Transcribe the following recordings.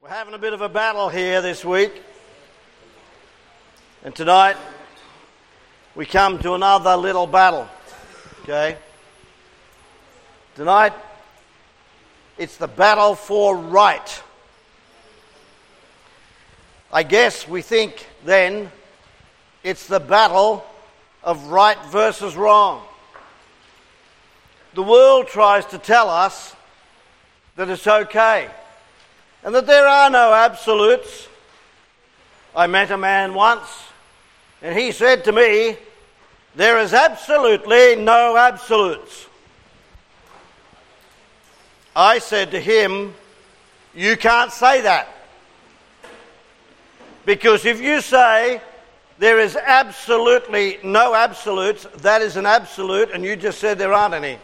We're having a bit of a battle here this week. And tonight, we come to another little battle. Okay? Tonight, it's the battle for right. I guess we think then it's the battle of right versus wrong. The world tries to tell us that it's okay and that there are no absolutes. I met a man once and he said to me, there is absolutely no absolutes. I said to him, you can't say that. Because if you say there is absolutely no absolutes, that is an absolute, and you just said there aren't any.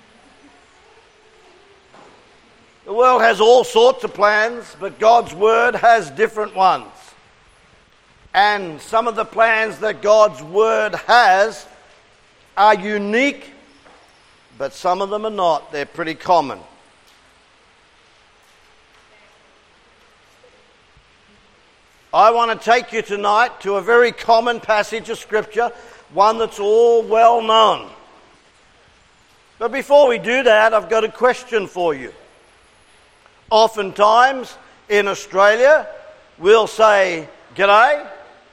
The world has all sorts of plans, but God's Word has different ones. And some of the plans that God's Word has are unique, but some of them are not. They're pretty common. I want to take you tonight to a very common passage of Scripture, one that's all well known. But before we do that, I've got a question for you. Oftentimes in Australia, we'll say, "G'day,"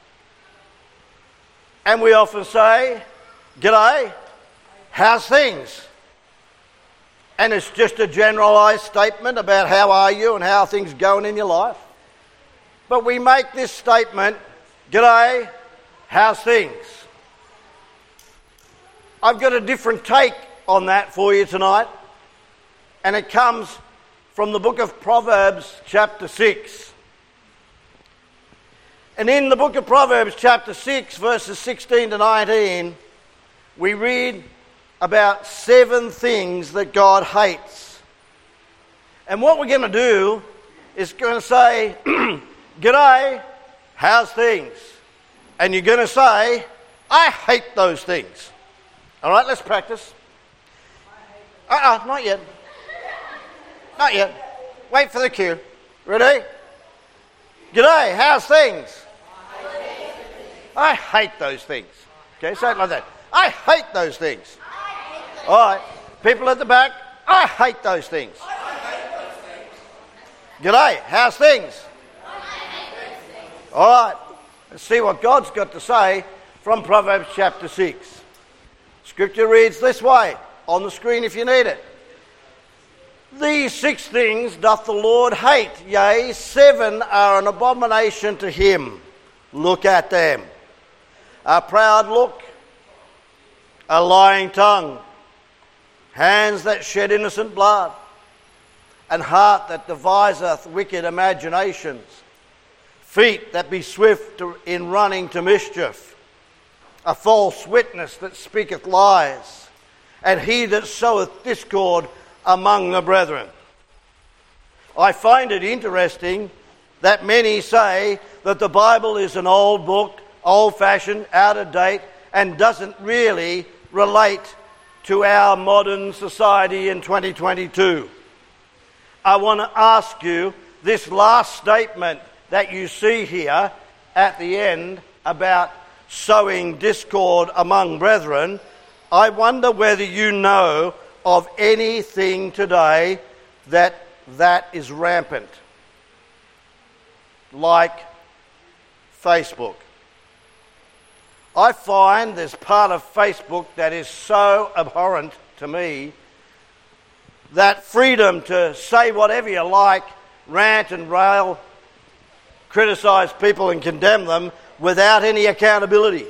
and we often say, "G'day, how's things?" And it's just a generalised statement about how are you and how are things going in your life. But we make this statement, "G'day, how's things?" I've got a different take on that for you tonight, and it comes from the book of Proverbs chapter 6. And in the book of Proverbs chapter 6, verses 16 to 19, we read about 7 things that God hates. And what we're going to do is going to say, "G'day, how's things?" And you're going to say, "I hate those things." All right, let's practice. Not yet. Not yet. Wait for the cue. Ready? "G'day, how's things?" I hate those things. Okay, say it like that. I hate those things. All right, people at the back, I hate those things. "G'day, how's things?" All right, let's see what God's got to say from Proverbs chapter 6. Scripture reads this way, on the screen if you need it. "These 6 things doth the Lord hate, yea, 7 are an abomination to him. Look at them. A proud look, a lying tongue, hands that shed innocent blood, and heart that deviseth wicked imaginations, feet that be swift in running to mischief, a false witness that speaketh lies, and he that soweth discord among the brethren." I find it interesting that many say that the Bible is an old book, old-fashioned, out of date, and doesn't really relate to our modern society in 2022. I want to ask you, this last statement that you see here at the end about sowing discord among brethren, I wonder whether you know of anything today that is rampant, like Facebook. I find there's part of Facebook that is so abhorrent to me, that freedom to say whatever you like, rant and rail, criticise people and condemn them without any accountability.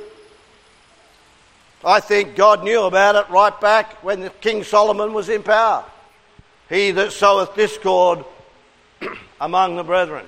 I think God knew about it right back when King Solomon was in power. He that soweth discord among the brethren.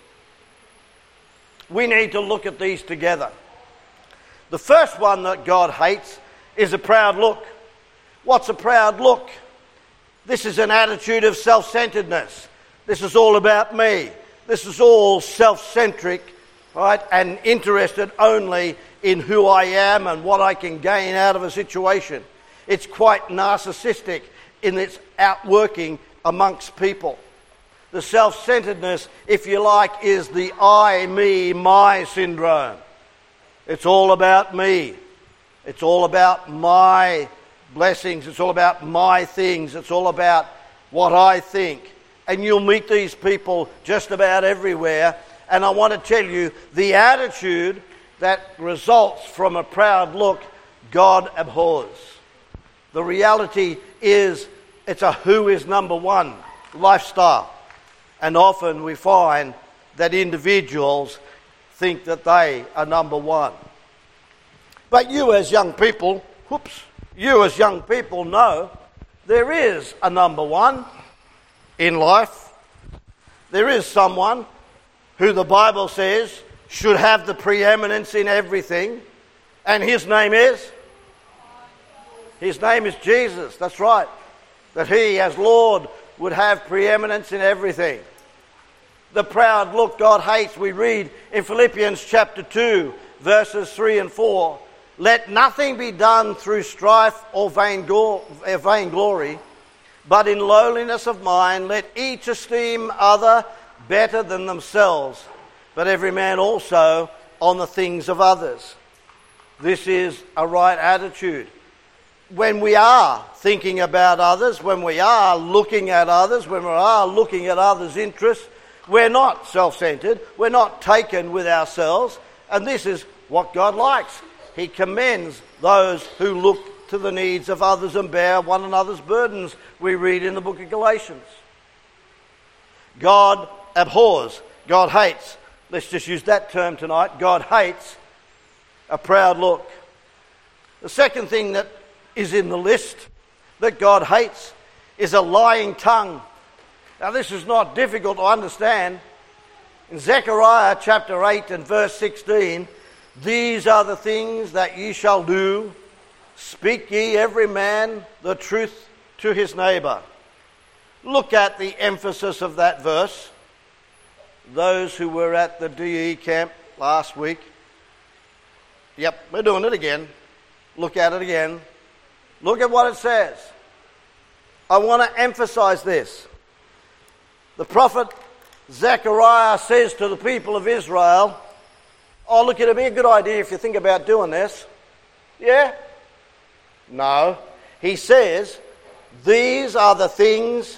We need to look at these together. The first one that God hates is a proud look. What's a proud look? This is an attitude of self-centeredness. This is all about me. This is all self-centric, right, and interested only in who I am and what I can gain out of a situation. It's quite narcissistic in its outworking amongst people. The self-centeredness, if you like, is the I, me, my syndrome. It's all about me. It's all about my blessings. It's all about my things. It's all about what I think. And you'll meet these people just about everywhere. And I want to tell you, the attitude that results from a proud look, God abhors. The reality is, it's a who is number one lifestyle. And often we find that individuals think that they are number one. But you as young people know there is a number one in life. There is someone who the Bible says should have the preeminence in everything. And his name is? His name is Jesus. That's right. That he as Lord would have preeminence in everything. The proud look God hates, we read in Philippians chapter 2, verses 3 and 4. Let nothing be done through strife or vainglory, but in lowliness of mind let each esteem other better than themselves, but every man also on the things of others. This is a right attitude. When we are thinking about others, when we are looking at others, when we are looking at others' interests, we're not self-centered, we're not taken with ourselves, and this is what God likes. He commends those who look to the needs of others and bear one another's burdens, we read in the book of Galatians. God abhors, God hates. Let's just use that term tonight. God hates a proud look. The second thing that is in the list that God hates is a lying tongue. Now this is not difficult to understand. In Zechariah chapter 8 and verse 16, these are the things that ye shall do. Speak ye every man the truth to his neighbour. Look at the emphasis of that verse. Those who were at the DE camp last week. Yep, we're doing it again. Look at it again. Look at what it says. I want to emphasize this. The prophet Zechariah says to the people of Israel, oh, look, it'd be a good idea if you think about doing this. Yeah? No. He says, these are the things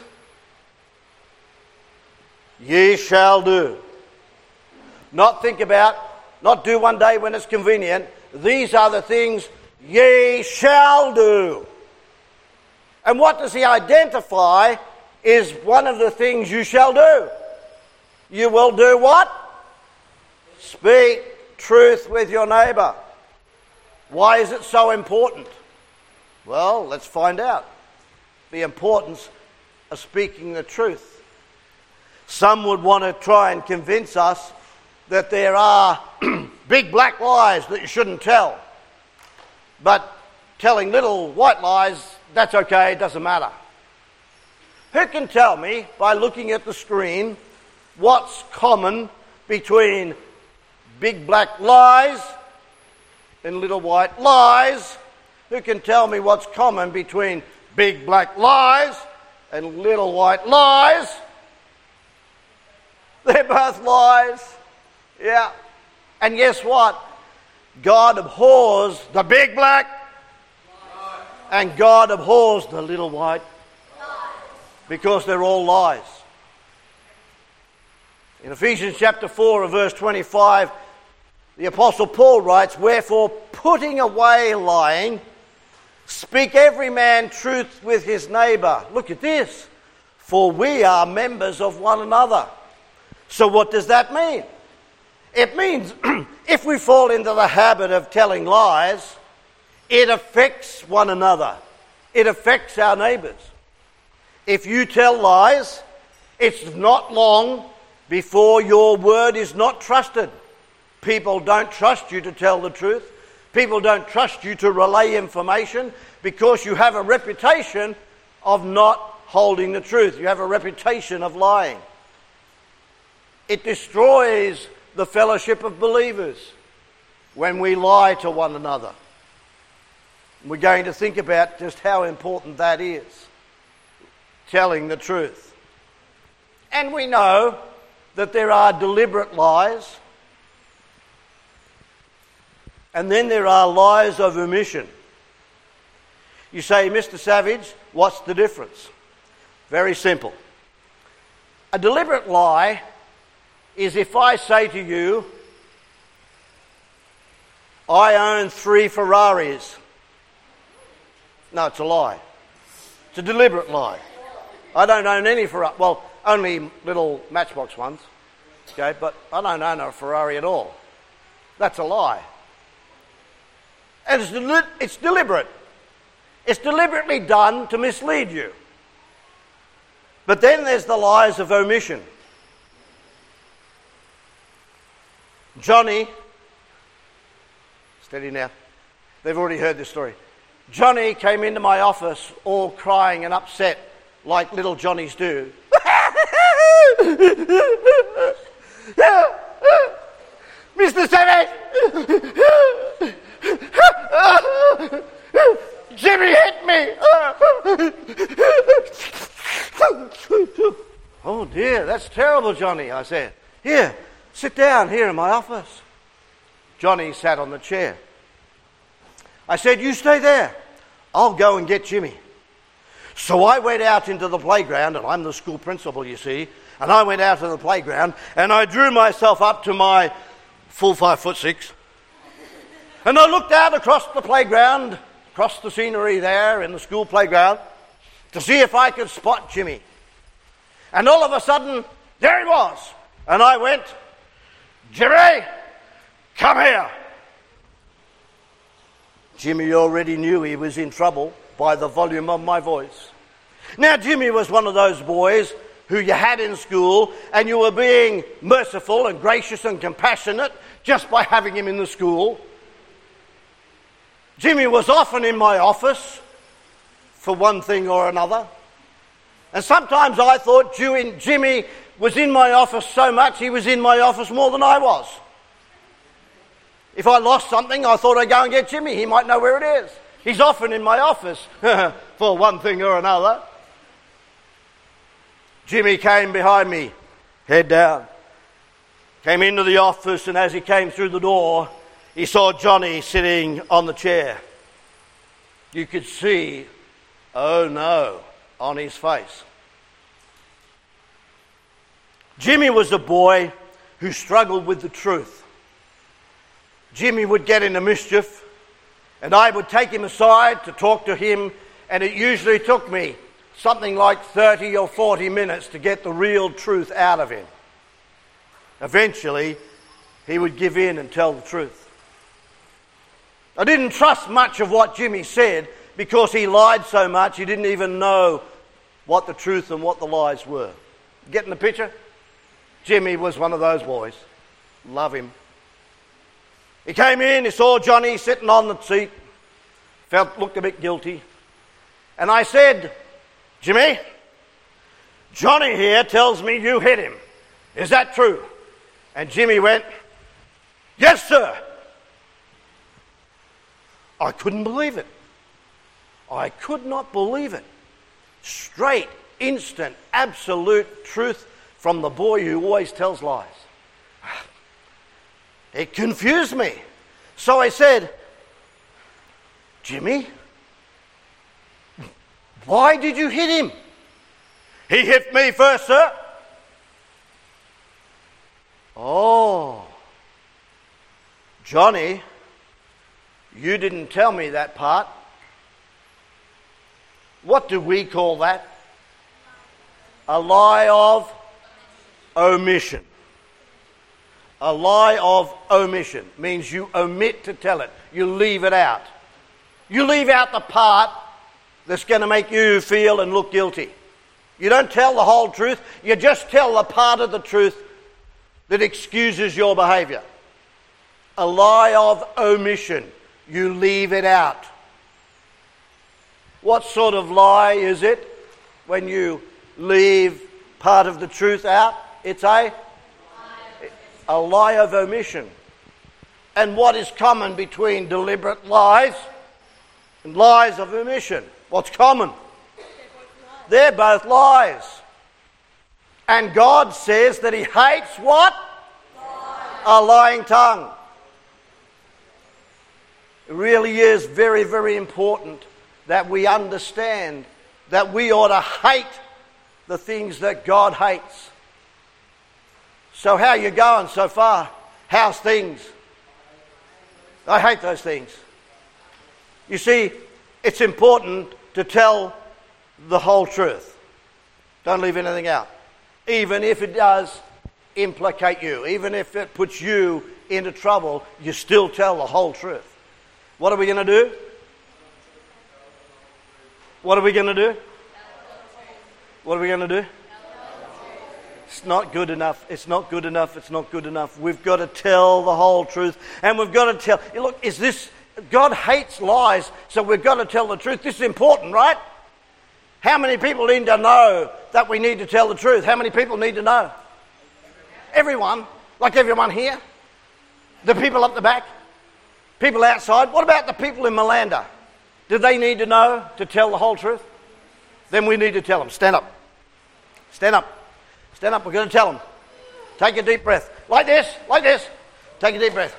ye shall do. Not think about, not do one day when it's convenient. These are the things ye shall do. And what does he identify is one of the things you shall do? You will do what? Speak truth with your neighbour. Why is it so important? Well, let's find out. The importance of speaking the truth. Some would want to try and convince us that there are big black lies that you shouldn't tell. But telling little white lies, that's okay, it doesn't matter. Who can tell me, by looking at the screen, what's common between big black lies and little white lies? Who can tell me what's common between big black lies and little white lies? They're both lies. Yeah. And guess what? God abhors the big black and God abhors the little white because they're all lies. In Ephesians chapter 4 and verse 25, the Apostle Paul writes, wherefore, putting away lying, speak every man truth with his neighbour. Look at this. For we are members of one another. So what does that mean? It means if we fall into the habit of telling lies, it affects one another. It affects our neighbours. If you tell lies, it's not long before your word is not trusted. People don't trust you to tell the truth. People don't trust you to relay information because you have a reputation of not holding the truth. You have a reputation of lying. It destroys the fellowship of believers when we lie to one another. We're going to think about just how important that is. Telling the truth. And we know that there are deliberate lies, and then there are lies of omission. You say, Mr. Savage, what's the difference? Very simple. A deliberate lie is if I say to you, I own 3 Ferraris. No, it's a lie. It's a deliberate lie. I don't own any Ferrari. Well, only little Matchbox ones. Okay, but I don't own a Ferrari at all. That's a lie. And it's deliberate. It's deliberately done to mislead you. But then there's the lies of omission. Johnny, steady now. They've already heard this story. Johnny came into my office all crying and upset like little Johnnies do. Mr. Savage! Jimmy hit me! Oh dear, that's terrible, Johnny, I said. Here, sit down here in my office. Johnny sat on the chair. I said, you stay there. I'll go and get Jimmy. So I went out into the playground, and I'm the school principal, you see, and I went out to the playground, and I drew myself up to my full 5'6", and I looked out across the playground, across the scenery there in the school playground, to see if I could spot Jimmy. And all of a sudden, there he was. And I went, Jimmy, come here. Jimmy already knew he was in trouble by the volume of my voice. Now, Jimmy was one of those boys who you had in school, and you were being merciful and gracious and compassionate just by having him in the school. Jimmy was often in my office for one thing or another. And sometimes I thought Jimmy was in my office so much he was in my office more than I was. If I lost something, I thought I'd go and get Jimmy. He might know where it is. He's often in my office for one thing or another. Jimmy came behind me, head down. Came into the office, and as he came through the door, he saw Johnny sitting on the chair. You could see, oh no, on his face. Jimmy was a boy who struggled with the truth. Jimmy would get into mischief, and I would take him aside to talk to him, and it usually took me something like 30 or 40 minutes to get the real truth out of him. Eventually, he would give in and tell the truth. I didn't trust much of what Jimmy said because he lied so much he didn't even know what the truth and what the lies were. Getting the picture? Jimmy was one of those boys. Love him. He came in, he saw Johnny sitting on the seat, looked a bit guilty. And I said, Jimmy, Johnny here tells me you hit him. Is that true? And Jimmy went, yes, sir. I couldn't believe it. I could not believe it. Straight, instant, absolute truth from the boy who always tells lies. It confused me. So I said, Jimmy, why did you hit him? He hit me first, sir. Oh, Johnny, you didn't tell me that part. What do we call that? A lie of omission. A lie of omission means you omit to tell it. You leave it out. You leave out the part that's going to make you feel and look guilty. You don't tell the whole truth. You just tell the part of the truth that excuses your behaviour. A lie of omission. You leave it out. What sort of lie is it when you leave part of the truth out? It's a lie of omission. And what is common between deliberate lies and lies of omission? What's common? They're both lies. And God says that he hates what? A lying tongue. It really is very, very important that we understand that we ought to hate the things that God hates. So how are you going so far? How's things? I hate those things. You see, it's important to tell the whole truth. Don't leave anything out. Even if it does implicate you, even if it puts you into trouble, you still tell the whole truth. What are we going to do? What are we going to do? What are we going to do? It's not good enough. It's not good enough. It's not good enough. We've got to tell the whole truth. And we've got to tell... Look, God hates lies, so we've got to tell the truth. This is important, right? How many people need to know that we need to tell the truth? How many people need to know? Everyone. Like everyone here. The people up the back. People outside. What about the people in Malanda? Do they need to know to tell the whole truth? Then we need to tell them. Stand up. Stand up. Stand up. We're going to tell them. Take a deep breath. Like this. Like this. Take a deep breath.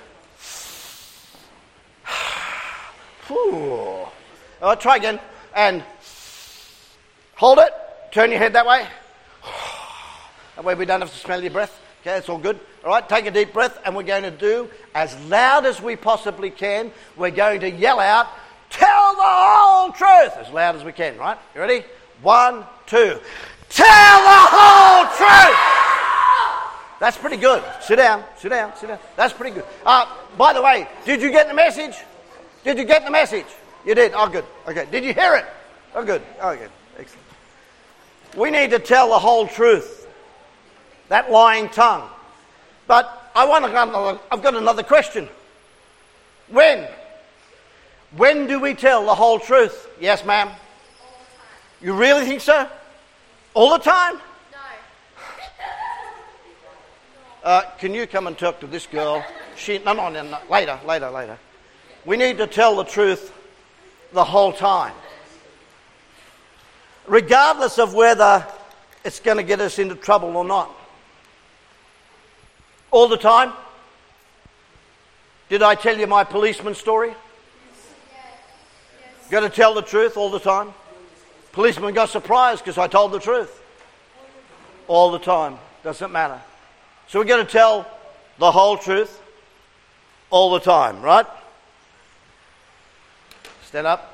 All right, try again. And hold it. Turn your head that way. That way we don't have to smell your breath. Okay, it's all good. All right, take a deep breath, and we're going to do as loud as we possibly can. We're going to yell out, tell the whole truth, as loud as we can, right? You ready? 1, 2. Tell the whole truth! That's pretty good. Sit down, sit down, sit down. That's pretty good. By the way, did you get the message? Did you get the message? You did? Oh, good. Okay. Did you hear it? Oh, good. Oh, good. Excellent. We need to tell the whole truth. That lying tongue. But I've got another question. When? When do we tell the whole truth? Yes, ma'am? You really think so? All the time? No. Can you come and talk to this girl? No. Later. We need to tell the truth the whole time. Regardless of whether it's going to get us into trouble or not. All the time? Did I tell you my policeman story? Yes. Got to tell the truth all the time? Policeman got surprised because I told the truth. All the time. Doesn't matter. So we're going to tell the whole truth all the time, right? Stand up.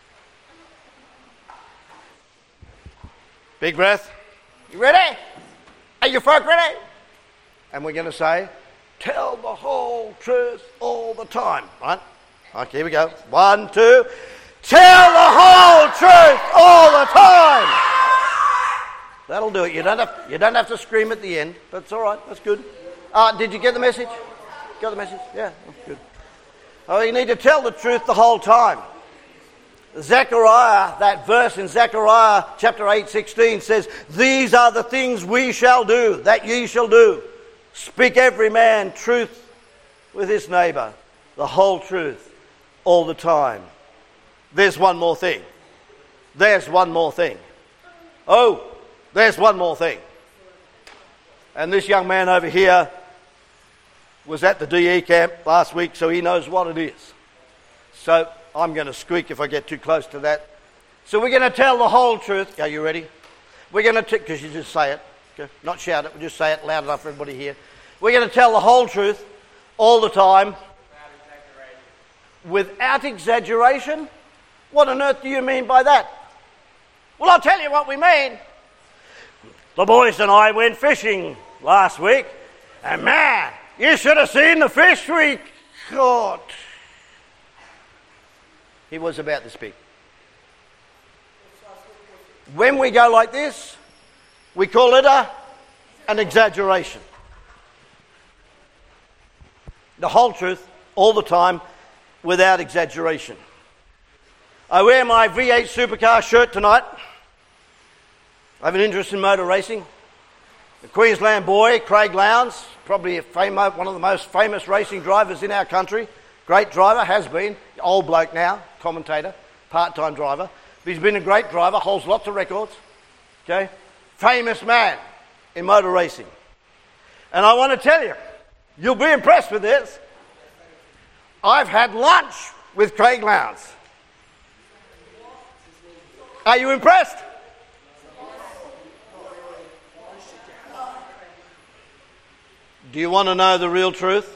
Big breath. You ready? Are you folk ready? And we're going to say, tell the whole truth all the time, right? Okay, here we go. 1, 2. Tell the whole truth all the time. That'll do it. You don't have to scream at the end, but it's all right. That's good. Did you get the message? Got the message? Yeah, that's good. Oh, you need to tell the truth the whole time. Zechariah, that verse in Zechariah chapter 8:16 says, these are the things we shall do, that ye shall do. Speak every man truth with his neighbour, the whole truth, all the time. There's one more thing. There's one more thing. Oh, there's one more thing. And this young man over here was at the DE camp last week, so he knows what it is. So I'm going to squeak if I get too close to that. So we're going to tell the whole truth. Are you ready? We're going to, because you just say it. Okay? Not shout it, we just say it loud enough for everybody here. We're going to tell the whole truth all the time. Without exaggeration? What on earth do you mean by that? Well, I'll tell you what we mean. The boys and I went fishing last week, and man, you should have seen the fish we caught. He was about this big. When we go like this, we call it an exaggeration. The whole truth, all the time, without exaggeration. I wear my V8 supercar shirt tonight. I have an interest in motor racing. The Queensland boy, Craig Lowndes, probably one of the most famous racing drivers in our country. Great driver, has been. Old bloke now, commentator, part-time driver. But he's been a great driver, holds lots of records. Okay? Famous man. in motor racing. And I want to tell you, you'll be impressed with this. I've had lunch with Craig Lowndes. Are you impressed? Do you want to know the real truth?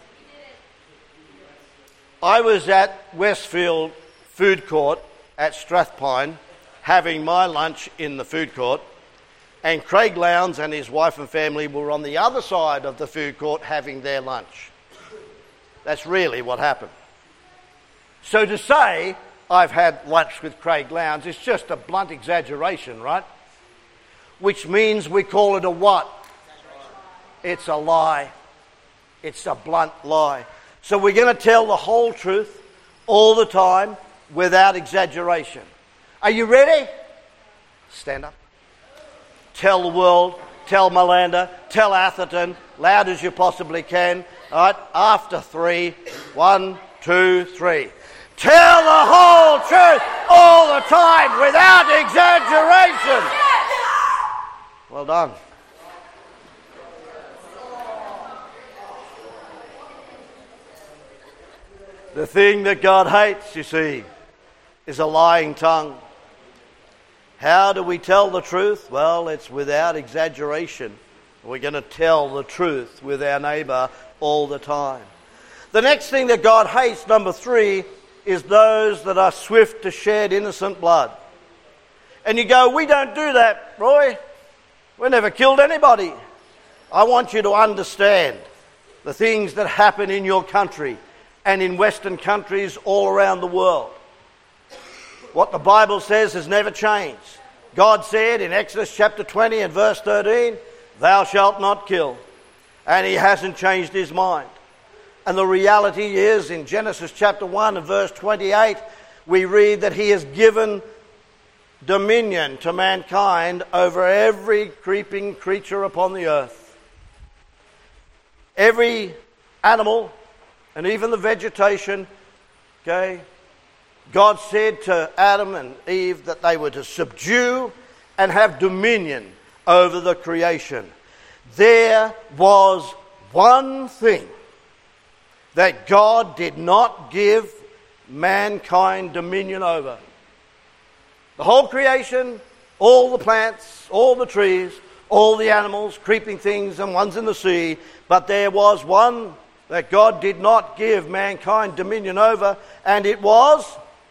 I was at Westfield Food Court at Strathpine having my lunch in the food court, and Craig Lowndes and his wife and family were on the other side of the food court having their lunch. That's really what happened. So to say I've had lunch with Craig Lowndes is just a blunt exaggeration, right? Which means we call it a what? It's a lie. It's a blunt lie. So we're going to tell the whole truth all the time without exaggeration. Are you ready? Stand up. Tell the world, tell Malanda, tell Atherton, loud as you possibly can. All right, after 3, 1, 2, 3. Tell the whole truth all the time without exaggeration. Well done. The thing that God hates, you see, is a lying tongue. How do we tell the truth? Well, it's without exaggeration. We're going to tell the truth with our neighbour all the time. The next thing that God hates, number 3, is those that are swift to shed innocent blood. And you go, we don't do that, Roy. We never killed anybody. I want you to understand the things that happen in your country and in Western countries all around the world. What the Bible says has never changed. God said in Exodus chapter 20 and verse 13, "Thou shalt not kill." And he hasn't changed his mind. And the reality is, in Genesis chapter 1 and verse 28, we read that he has given dominion to mankind over every creeping creature upon the earth. Every animal, and even the vegetation, okay? God said to Adam and Eve that they were to subdue and have dominion over the creation. There was one thing that God did not give mankind dominion over. The whole creation, all the plants, all the trees, all the animals, creeping things and ones in the sea, but there was one that God did not give mankind dominion over, and it was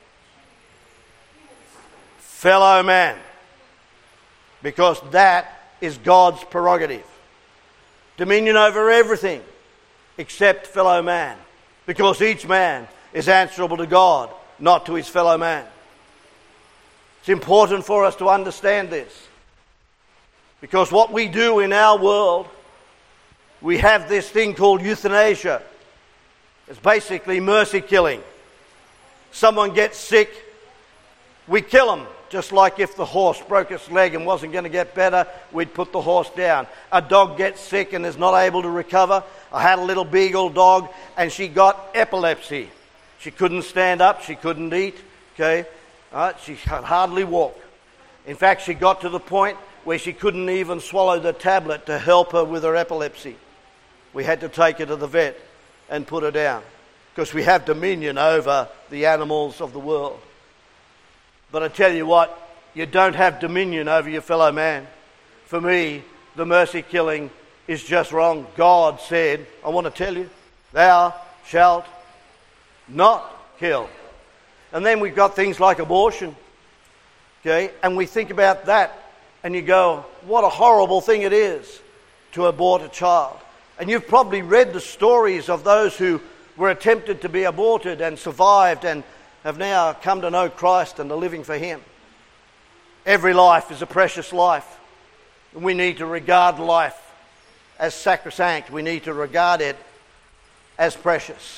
fellow man. Because that is God's prerogative. Dominion over everything except fellow man. Because each man is answerable to God, not to his fellow man. It's important for us to understand this. Because what we do in our world, we have this thing called euthanasia. It's basically mercy killing. Someone gets sick, we kill them. Just like if the horse broke its leg and wasn't going to get better, we'd put the horse down. A dog gets sick and is not able to recover. I had a little beagle dog and she got epilepsy. She couldn't stand up, she couldn't eat, okay? She could hardly walk. In fact, she got to the point where she couldn't even swallow the tablet to help her with her epilepsy. We had to take her to the vet and put her down because we have dominion over the animals of the world. But I tell you what, you don't have dominion over your fellow man. For me, the mercy killing is just wrong. God said, I want to tell you, thou shalt not kill. And then we've got things like abortion. Okay, and we think about that and you go, what a horrible thing it is to abort a child. And you've probably read the stories of those who were attempted to be aborted and survived and have now come to know Christ and are living for him. Every life is a precious life. We need to regard life as sacrosanct. We need to regard it as precious.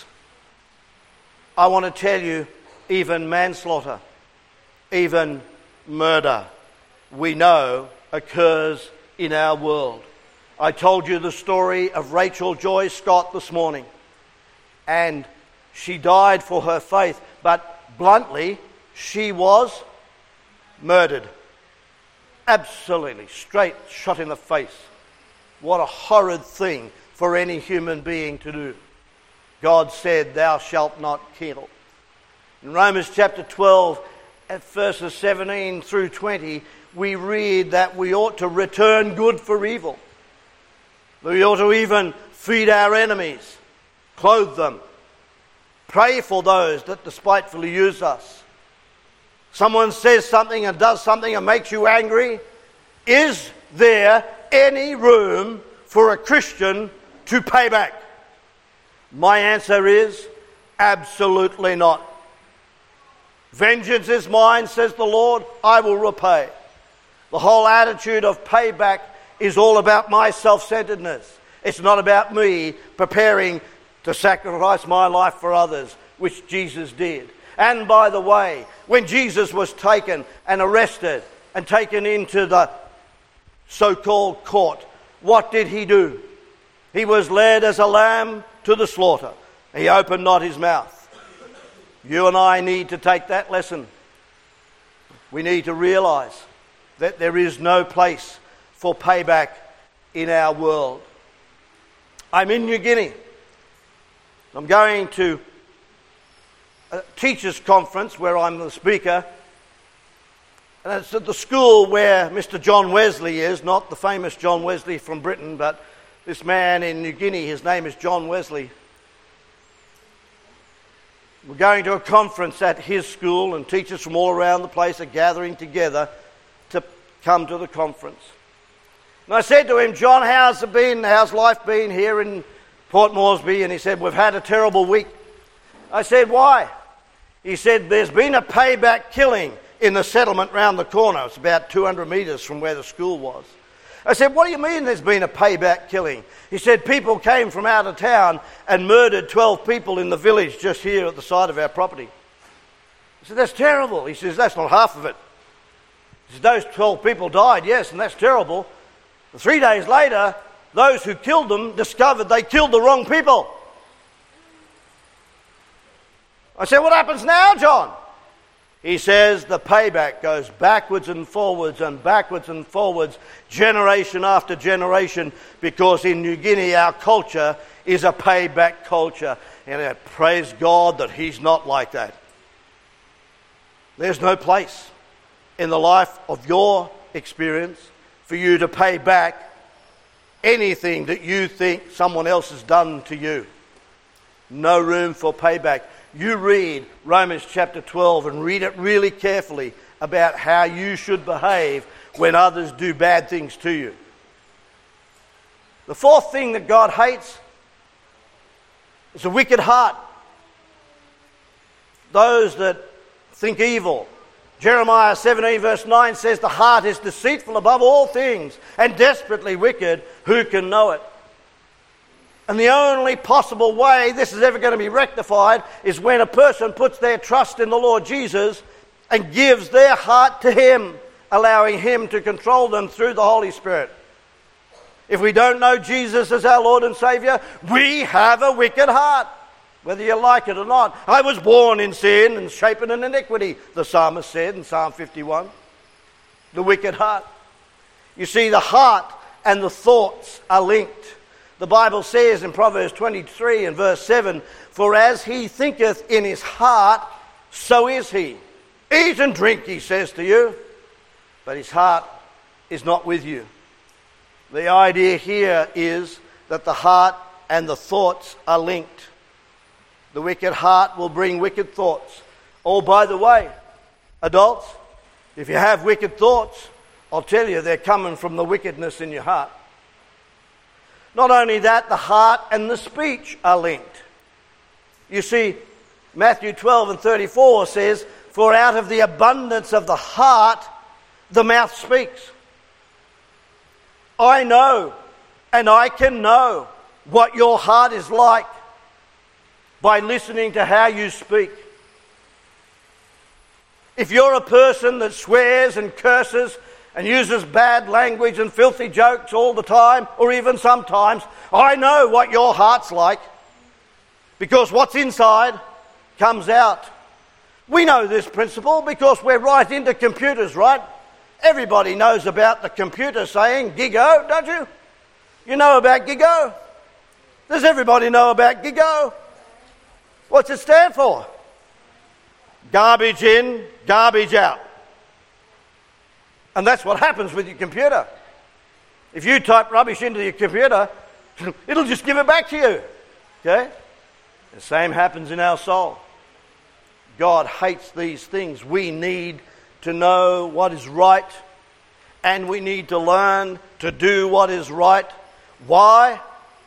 I want to tell you, even manslaughter, even murder, we know occurs in our world. I told you the story of Rachel Joy Scott this morning. And she died for her faith, but bluntly, she was murdered. Absolutely, straight shot in the face. What a horrid thing for any human being to do. God said, "Thou shalt not kill." In Romans chapter 12, at verses 17 through 20, we read that we ought to return good for evil. We ought to even feed our enemies, clothe them, pray for those that despitefully use us. Someone says something and does something and makes you angry. Is there any room for a Christian to pay back? My answer is absolutely not. Vengeance is mine, says the Lord, I will repay. The whole attitude of payback is all about my self-centeredness. It's not about me preparing to sacrifice my life for others, which Jesus did. And by the way, when Jesus was taken and arrested and taken into the so-called court, what did he do? He was led as a lamb to the slaughter. He opened not his mouth. You and I need to take that lesson. We need to realize that there is no place for payback in our world. I'm in New Guinea. I'm going to a teachers' conference where I'm the speaker. And it's at the school where Mr. John Wesley is, not the famous John Wesley from Britain, but this man in New Guinea, his name is John Wesley. We're going to a conference at his school, and teachers from all around the place are gathering together to come to the conference. And I said to him, "John, how's life been here in Port Moresby?" And he said, "We've had a terrible week." I said, "Why?" He said, "There's been a payback killing in the settlement round the corner." It's about 200 metres from where the school was. I said, "What do you mean there's been a payback killing?" He said, "People came from out of town and murdered 12 people in the village just here at the side of our property." I said, "That's terrible." He says, "That's not half of it." He says, "Those 12 people died, yes, and that's terrible. But 3 days later, those who killed them discovered they killed the wrong people." I said, "What happens now, John?" He says, "The payback goes backwards and forwards, generation after generation, because in New Guinea our culture is a payback culture." And I praise God that he's not like that. There's no place in the life of your experience for you to pay back anything that you think someone else has done to you. No room for payback. You read Romans chapter 12 and read it really carefully about how you should behave when others do bad things to you. The fourth thing that God hates is a wicked heart. Those that think evil. Jeremiah 17 verse 9 says, "The heart is deceitful above all things and desperately wicked. Who can know it?" And the only possible way this is ever going to be rectified is when a person puts their trust in the Lord Jesus and gives their heart to him, allowing him to control them through the Holy Spirit. If we don't know Jesus as our Lord and Saviour, we have a wicked heart, whether you like it or not. "I was born in sin and shapen in iniquity," the psalmist said in Psalm 51. The wicked heart. You see, the heart and the thoughts are linked. The Bible says in Proverbs 23 and verse 7, "For as he thinketh in his heart, so is he. Eat and drink," he says to you, but his heart is not with you. The idea here is that the heart and the thoughts are linked. The wicked heart will bring wicked thoughts. Oh, by the way, adults, if you have wicked thoughts, I'll tell you they're coming from the wickedness in your heart. Not only that, the heart and the speech are linked. You see, Matthew 12 and 34 says, "For out of the abundance of the heart, the mouth speaks." I know, and I can know what your heart is like by listening to how you speak. If you're a person that swears and curses and uses bad language and filthy jokes all the time, or even sometimes, I know what your heart's like, because what's inside comes out. We know this principle because we're right into computers, right? Everybody knows about the computer saying "gigo," don't you? You know about GIGO? Does everybody know about GIGO? What's it stand for? Garbage in, garbage out. And that's what happens with your computer. If you type rubbish into your computer, it'll just give it back to you. Okay? The same happens in our soul. God hates these things. We need to know what is right, and we need to learn to do what is right. Why?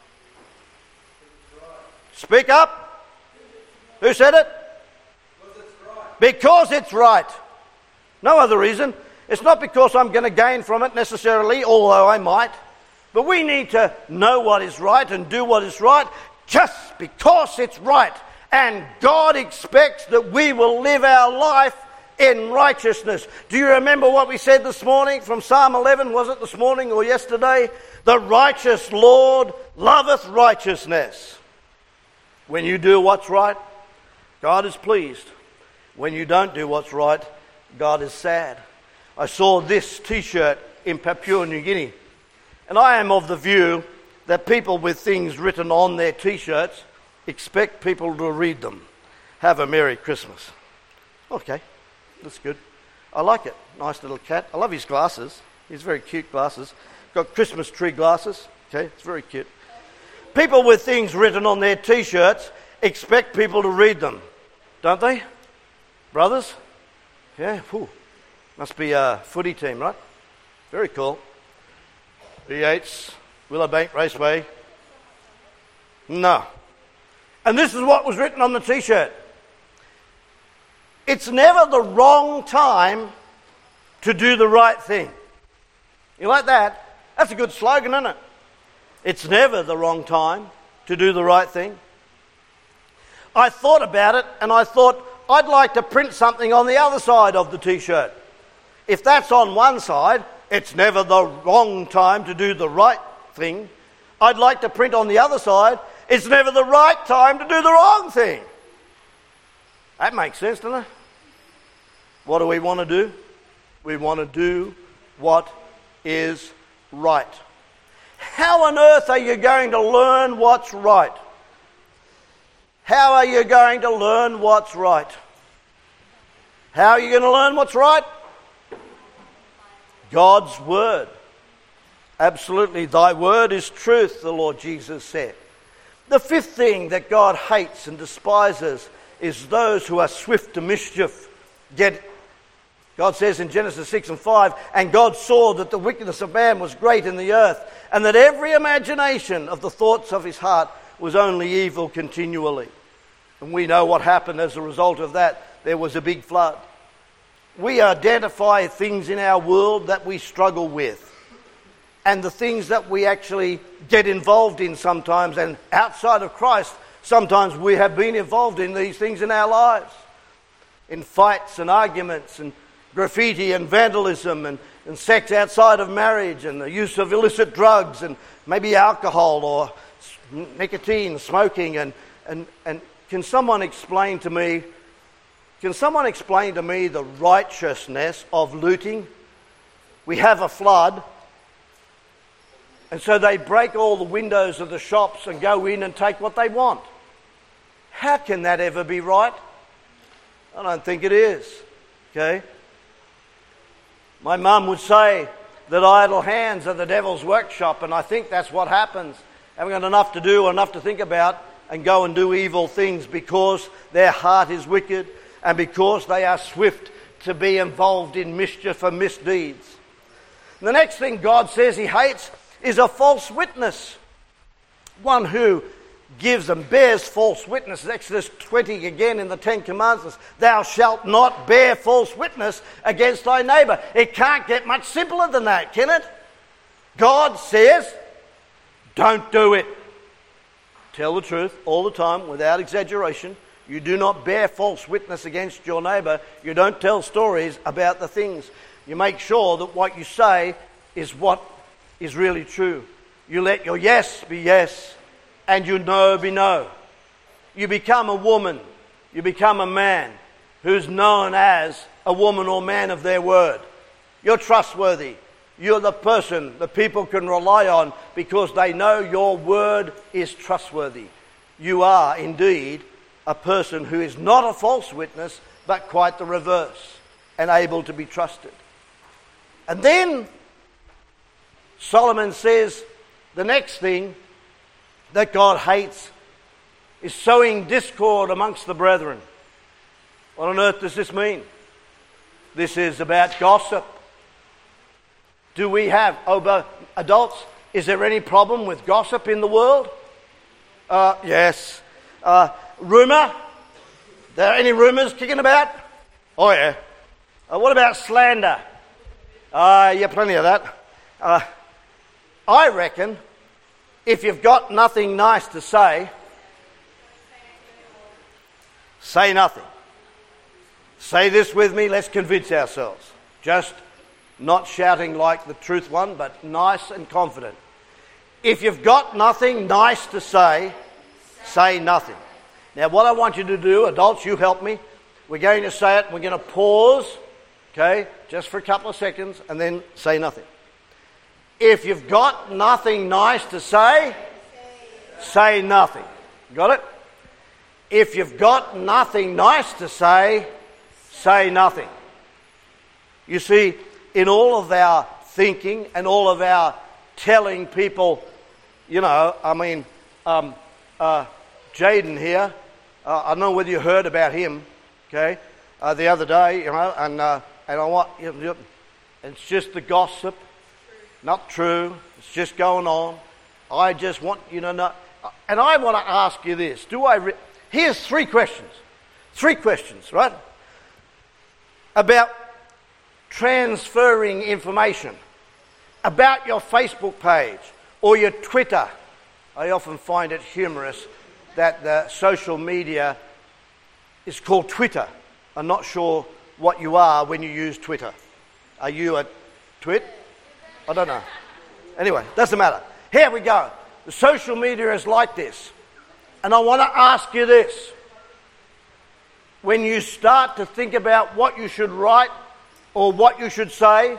Speak up. Who said it? Because it's right. No other reason. It's not because I'm going to gain from it necessarily, although I might. But we need to know what is right and do what is right just because it's right. And God expects that we will live our life in righteousness. Do you remember what we said this morning from Psalm 11? Was it this morning or yesterday? The righteous Lord loveth righteousness. When you do what's right, God is pleased. When you don't do what's right, God is sad. I saw this t-shirt in Papua New Guinea, and I am of the view that people with things written on their t-shirts expect people to read them. Have a Merry Christmas. Okay, that's good. I like it. Nice little cat. I love his glasses. He's very cute glasses. Got Christmas tree glasses. Okay, it's very cute. People with things written on their t-shirts expect people to read them, don't they? Brothers? Yeah, whew. Must be a footy team, right? Very cool. B8s, Willowbank Raceway. No. And this is what was written on the t-shirt. It's never the wrong time to do the right thing. You like that? That's a good slogan, isn't it? It's never the wrong time to do the right thing. I thought about it and I thought I'd like to print something on the other side of the t-shirt. If that's on one side, it's never the wrong time to do the right thing. I'd like to print on the other side, it's never the right time to do the wrong thing. That makes sense, doesn't it? What do we want to do? We want to do what is right. How on earth are you going to learn what's right? How are you going to learn what's right? How are you going to learn what's right? God's word. Absolutely. Thy word is truth, the Lord Jesus said. The fifth thing that God hates and despises is those who are swift to mischief. God says in Genesis 6 and 5, and God saw that the wickedness of man was great in the earth, and that every imagination of the thoughts of his heart was only evil continually. And we know what happened as a result of that. There was a big flood. We identify things in our world that we struggle with, and the things that we actually get involved in sometimes, and outside of Christ, sometimes we have been involved in these things in our lives. In fights and arguments and graffiti and vandalism and sex outside of marriage and the use of illicit drugs and maybe alcohol or nicotine, smoking. And can someone explain to me the righteousness of looting? We have a flood, and so they break all the windows of the shops and go in and take what they want. How can that ever be right? I don't think it is. Okay? My mum would say that idle hands are the devil's workshop, and I think that's what happens. Haven't got enough to do or enough to think about and go and do evil things because their heart is wicked and because they are swift to be involved in mischief and misdeeds. The next thing God says he hates is a false witness. One who gives and bears false witness. Exodus 20 again in the Ten Commandments. Thou shalt not bear false witness against thy neighbour. It can't get much simpler than that, can it? God says, don't do it. Tell the truth all the time without exaggeration. You do not bear false witness against your neighbour. You don't tell stories about the things. You make sure that what you say is what is really true. You let your yes be yes and your no be no. You become a woman. You become a man who's known as a woman or man of their word. You're trustworthy. you're the person that people can rely on because they know your word is trustworthy. You are indeed a person who is not a false witness, but quite the reverse, and able to be trusted. And then Solomon says the next thing that God hates is sowing discord amongst the brethren. What on earth does this mean? This is about gossip. Do we have, adults, is there any problem with gossip in the world? Yes. Rumour? There any rumours kicking about? Oh yeah. What about slander? Yeah, plenty of that. I reckon if you've got nothing nice to say nothing. Say this with me, let's convince ourselves. Just not shouting like the truth one, but nice and confident. If you've got nothing nice to say nothing. Now what I want you to do, adults, you help me. We're going to say it, we're going to pause, okay, just for a couple of seconds, and then say nothing. If you've got nothing nice to say nothing. Got it? If you've got nothing nice to say nothing. You see, in all of our thinking and all of our telling people, Jaden here, I don't know whether you heard about him, okay, the other day, and I want, it's just the gossip, not true, it's just going on. I just want you to know, and I want to ask you this, here's three questions, right, about transferring information, about your Facebook page or your Twitter. I often find it humorous that the social media is called Twitter. I'm not sure what you are when you use Twitter. Are you a twit? I don't know. Anyway, doesn't matter. Here we go. The social media is like this. And I want to ask you this. When you start to think about what you should write or what you should say.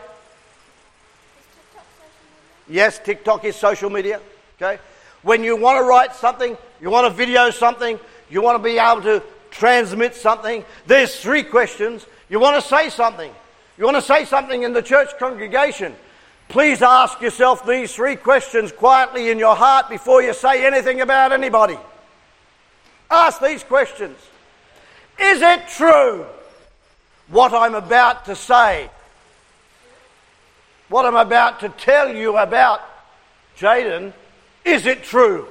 Yes, TikTok is social media. Okay. When you want to write something, you want to video something, you want to be able to transmit something, there's three questions. You want to say something. You want to say something in the church congregation. Please ask yourself these three questions quietly in your heart before you say anything about anybody. Ask these questions. Is it true what I'm about to say? What I'm about to tell you about Jaden, is it true?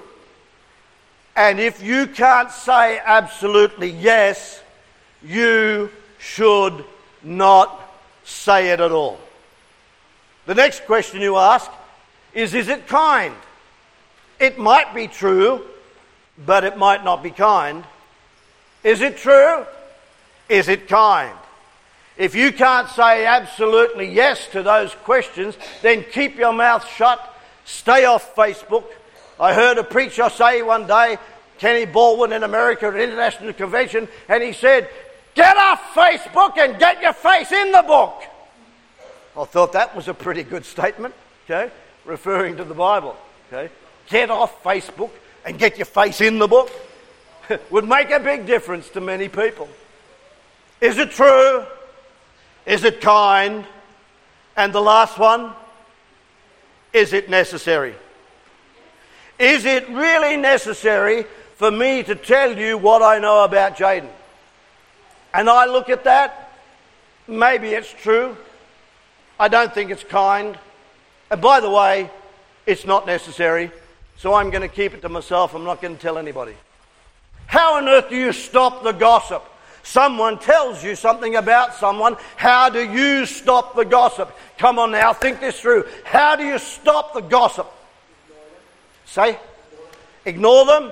And if you can't say absolutely yes, you should not say it at all. The next question you ask is it kind? It might be true, but it might not be kind. Is it true? Is it kind? If you can't say absolutely yes to those questions, then keep your mouth shut. Stay off Facebook. I heard a preacher say one day, Kenny Baldwin in America at an international convention, and he said, "Get off Facebook and get your face in the book." I thought that was a pretty good statement, okay, referring to the Bible. Okay, get off Facebook and get your face in the book. Would make a big difference to many people. Is it true? Is it kind? And the last one, is it necessary? Is it really necessary for me to tell you what I know about Jaden? And I look at that, maybe it's true. I don't think it's kind. And by the way, it's not necessary. So I'm going to keep it to myself. I'm not going to tell anybody. How on earth do you stop the gossip? Someone tells you something about someone. How do you stop the gossip? Come on now, think this through. How do you stop the gossip? Say? Ignore them?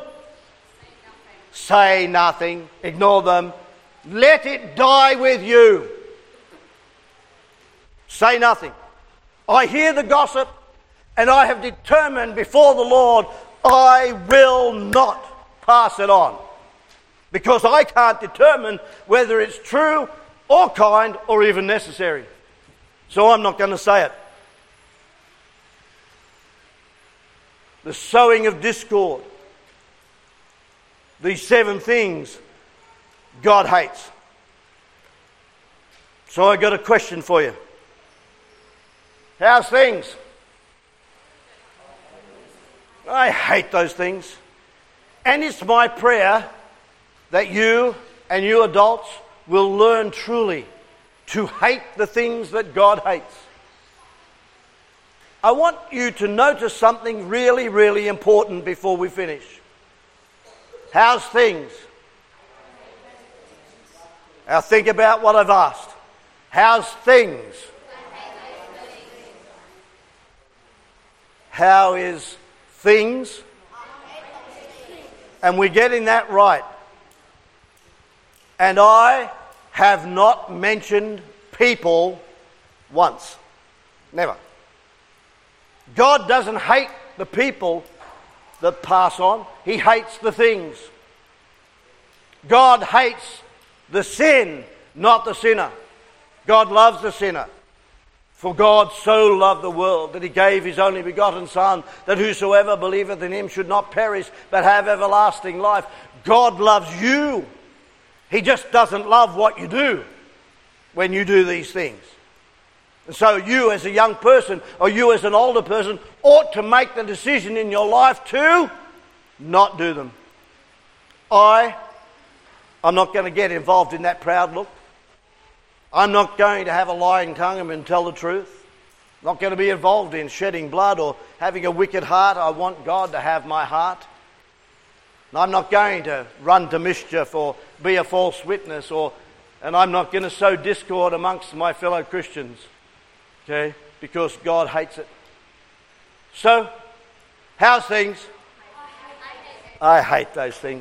Say nothing. Ignore them. Let it die with you. Say nothing. I hear the gossip, and I have determined before the Lord, I will not pass it on. Because I can't determine whether it's true or kind or even necessary. So I'm not going to say it. the sowing of discord. These 7 things God hates. So I got a question for you. How's things? I hate those things. And it's my prayer that you and you adults will learn truly to hate the things that God hates. I want you to notice something really, really important before we finish. How's things? Now think about what I've asked. How's things? How is things? And we're getting that right. And I have not mentioned people once. Never. God doesn't hate the people that pass on. He hates the things. God hates the sin, not the sinner. God loves the sinner. For God so loved the world that he gave his only begotten Son, that whosoever believeth in him should not perish, but have everlasting life. God loves you. He just doesn't love what you do when you do these things. And so you as a young person, or you as an older person, ought to make the decision in your life to not do them. I'm not going to get involved in that proud look. I'm not going to have a lying tongue and tell the truth. I'm not going to be involved in shedding blood or having a wicked heart. I want God to have my heart. And I'm not going to run to mischief or be a false witness, and I'm not going to sow discord amongst my fellow Christians. Okay? Because God hates it. So, how's things? I hate those things.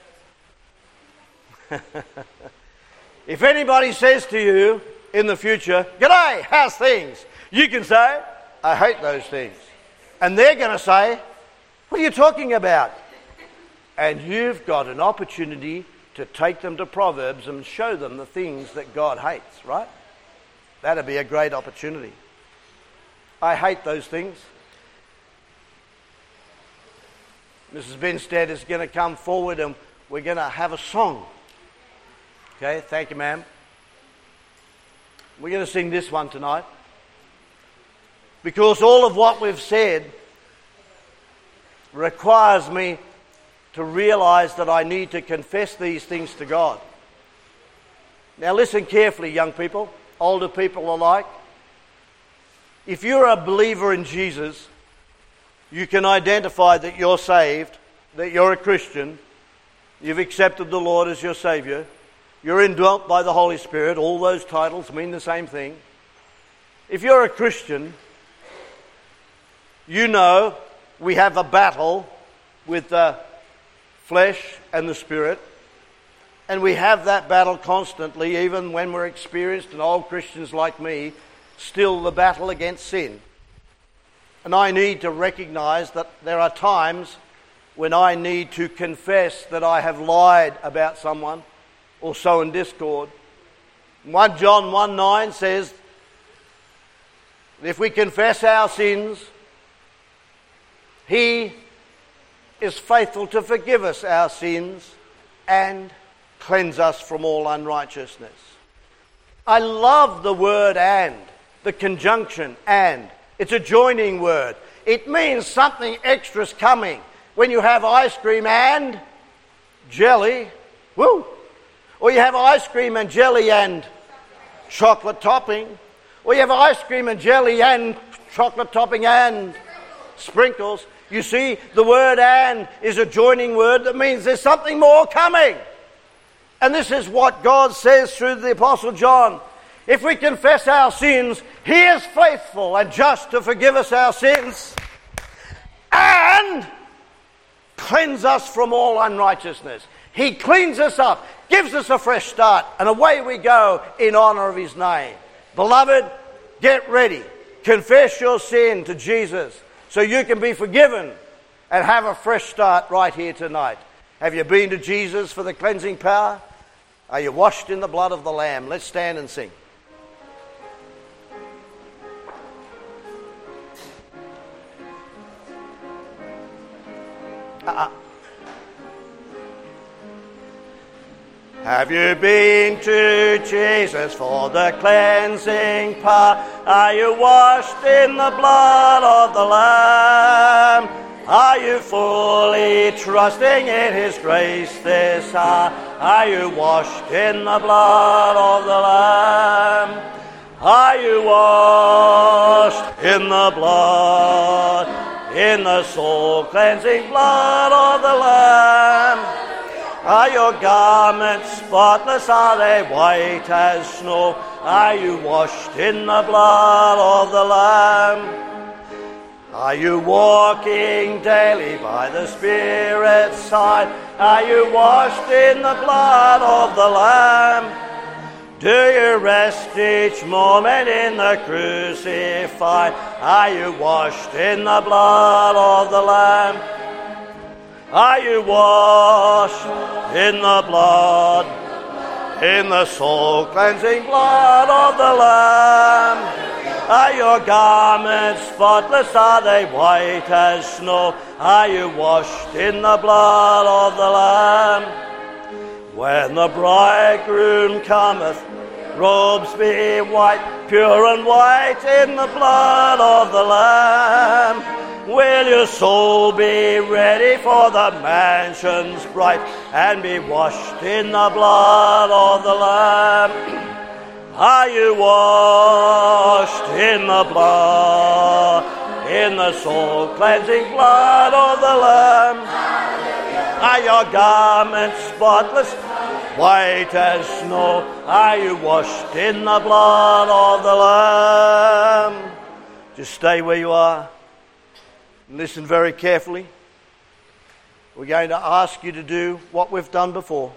If anybody says to you in the future, "G'day, how's things?" you can say, "I hate those things." And they're going to say, "What are you talking about?" And you've got an opportunity to take them to Proverbs and show them the things that God hates, right? That'd be a great opportunity. I hate those things. Mrs. Benstead is going to come forward and we're going to have a song. Okay, thank you, ma'am. We're going to sing this one tonight. Because all of what we've said requires me to realize that I need to confess these things to God. Now listen carefully, young people, older people alike. If you're a believer in Jesus, you can identify that you're saved, that you're a Christian, you've accepted the Lord as your Saviour, you're indwelt by the Holy Spirit. All those titles mean the same thing. If you're a Christian, you know we have a battle with the flesh and the spirit, and we have that battle constantly, even when we're experienced and old Christians like me, still the battle against sin. And I need to recognize that there are times when I need to confess that I have lied about someone or sown discord. 1 John 1:9 says, if we confess our sins, He is faithful to forgive us our sins and cleanse us from all unrighteousness. I love the word "and," the conjunction "and." It's a joining word. It means something extra's coming. When you have ice cream and jelly, woo! Or you have ice cream and jelly and chocolate topping. Or you have ice cream and jelly and chocolate topping and sprinkles. You see, the word "and" is a joining word that means there's something more coming. And this is what God says through the Apostle John. If we confess our sins, He is faithful and just to forgive us our sins and cleanse us from all unrighteousness. He cleans us up, gives us a fresh start, and away we go in honour of His name. Beloved, get ready. Confess your sin to Jesus so you can be forgiven and have a fresh start right here tonight. Have you been to Jesus for the cleansing power? Are you washed in the blood of the Lamb? Let's stand and sing. Have you been to Jesus for the cleansing power? Are you washed in the blood of the Lamb? Are you fully trusting in His grace this hour? Are you washed in the blood of the Lamb? Are you washed in the blood, in the soul-cleansing blood of the Lamb? Are your garments spotless? Are they white as snow? Are you washed in the blood of the Lamb? Are you walking daily by the Spirit's side? Are you washed in the blood of the Lamb? Do you rest each moment in the crucified? Are you washed in the blood of the Lamb? Are you washed in the blood, in the soul-cleansing blood of the Lamb? Are your garments spotless? Are they white as snow? Are you washed in the blood of the Lamb? When the bridegroom cometh, robes be white, pure and white in the blood of the Lamb. Will your soul be ready for the mansions bright and be washed in the blood of the Lamb? Are you washed in the blood, in the soul-cleansing blood of the Lamb? Are your garments spotless, white as snow? Are you washed in the blood of the Lamb? Just stay where you are. Listen very carefully. We're going to ask you to do what we've done before.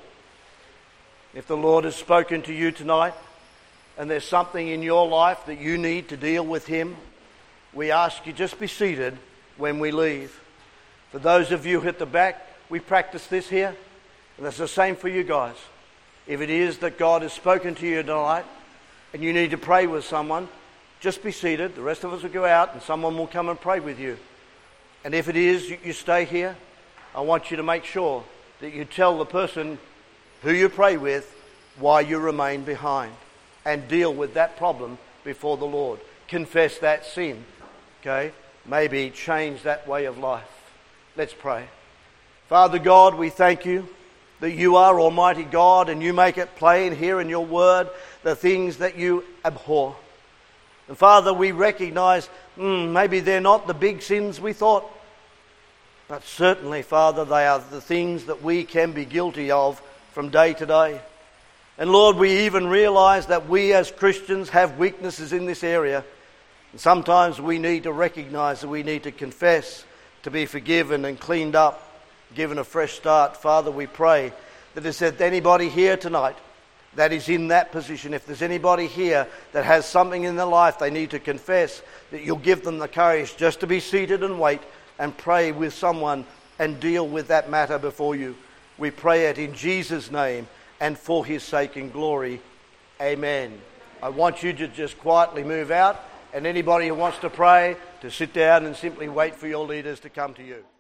If the Lord has spoken to you tonight and there's something in your life that you need to deal with Him, we ask you just be seated when we leave. For those of you at the back, we practice this here, and that's the same for you guys. If it is that God has spoken to you tonight and you need to pray with someone, just be seated. The rest of us will go out and someone will come and pray with you. And if it is you stay here, I want you to make sure that you tell the person who you pray with why you remain behind and deal with that problem before the Lord. Confess that sin, okay? Maybe change that way of life. Let's pray. Father God, we thank you that you are Almighty God and you make it plain here in your word the things that you abhor. And Father, we recognize maybe they're not the big sins we thought, but certainly, Father, they are the things that we can be guilty of from day to day. And Lord, we even realize that we as Christians have weaknesses in this area. And sometimes we need to recognize that we need to confess, to be forgiven and cleaned up, given a fresh start. Father, we pray that if there's anybody here tonight that is in that position, if there's anybody here that has something in their life they need to confess, that you'll give them the courage just to be seated and wait and pray with someone and deal with that matter before you. We pray it in Jesus' name and for His sake and glory. Amen. I want you to just quietly move out, and anybody who wants to pray, to sit down and simply wait for your leaders to come to you.